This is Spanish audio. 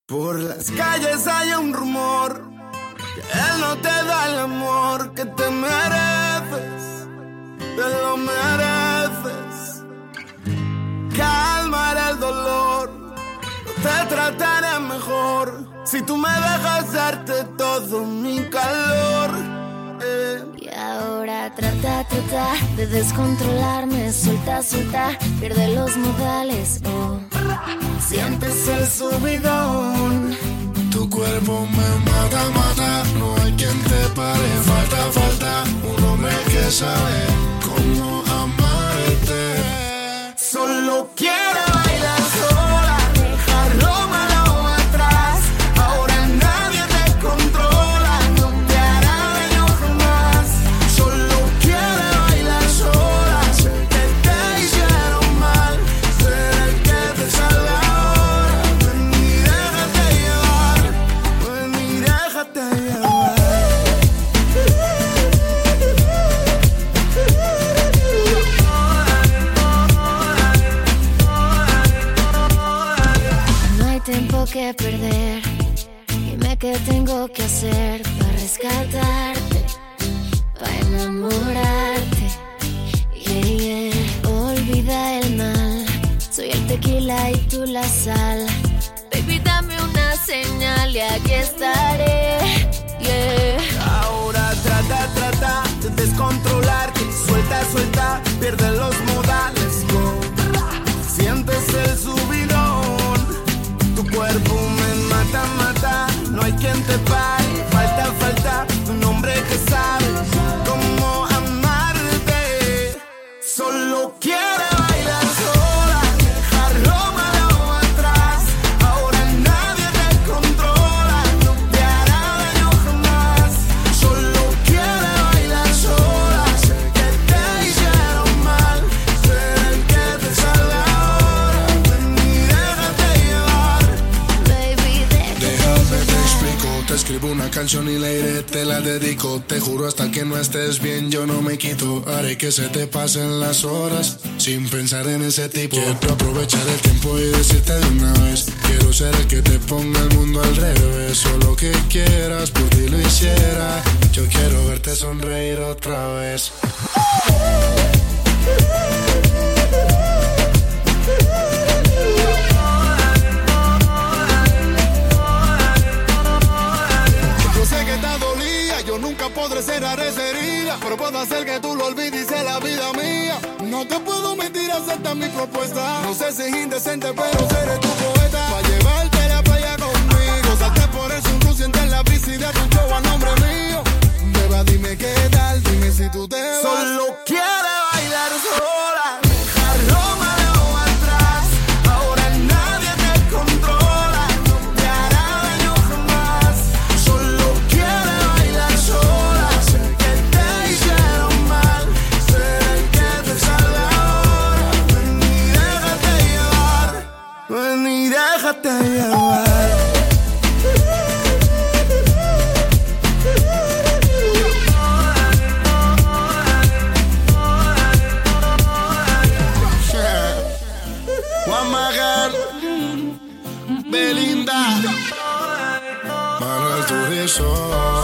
Por las calles hay un rumor que él no te da el amor que te mereces, te lo mereces. Calmaré el dolor, te trataré mejor si tú me dejas darte todo mi calor. Y ahora trata de descontrolarme, suelta, pierde los modales, oh. Sientes el subidón. Tu cuerpo me mata, no hay quien te pare. Falta un hombre que sabe cómo amarte. Solo quiero bailar sola, dejar lo malo atrás. Ahora nadie te controla, no te hará daño jamás. Solo quiero bailar sola, sé que te hicieron mal, seré el que te salva ahora. Ven y déjate llevar, ven y déjate llevar. Tiempo que perder, dime qué tengo que hacer para rescatarte, para enamorarte, Olvida el mal, soy el tequila y tú la sal. Baby, dame una señal y aquí estaré, Ahora trata de descontrolarte, suelta, pierde los modales, go. Sientes el subidón. Tu cuerpo me mata, no hay quien te pare. Falta un hombre que sabe cómo amarte. Solo quiere bailar sola, dejar lo malo atrás. Ahora nadie te controla, no te hará daño jamás. Solo quiere bailar sola, sé que te hicieron mal, seré el que te salva ahora. Ven y déjate llevar. Déjame te explico, te escribo una canción y la iré, te la dedico. Te juro hasta que no estés bien yo no me quito. Haré que se te pasen las horas sin pensar en ese tipo. Quiero aprovechar el tiempo y decirte de una vez, quiero ser el que te ponga el mundo al revés. Solo que quieras, por ti lo hiciera. Yo quiero verte sonreír otra vez. Nunca podré cerrar esa herida, pero puedo hacer que tú lo olvides y sea la vida mía. No te puedo mentir, acepta mi propuesta. No sé si es indecente, pero seré tu poeta. Pa' llevarte a la playa conmigo, salte por el sunroof, siente la brisa y date un show a nombre mío. Beba, dime qué tal, dime si tú te vas. Solo quiere bailar sola, dejar lo malo atrás. Ahora nadie te controla, no te hará daño jamás. Solo quiere bailar sola, sé que te hicieron mal, seré el que te salva ahora. Ven y déjate llevar, ven y déjate llevar. Juan Magán, Belinda, Manuel Turizo.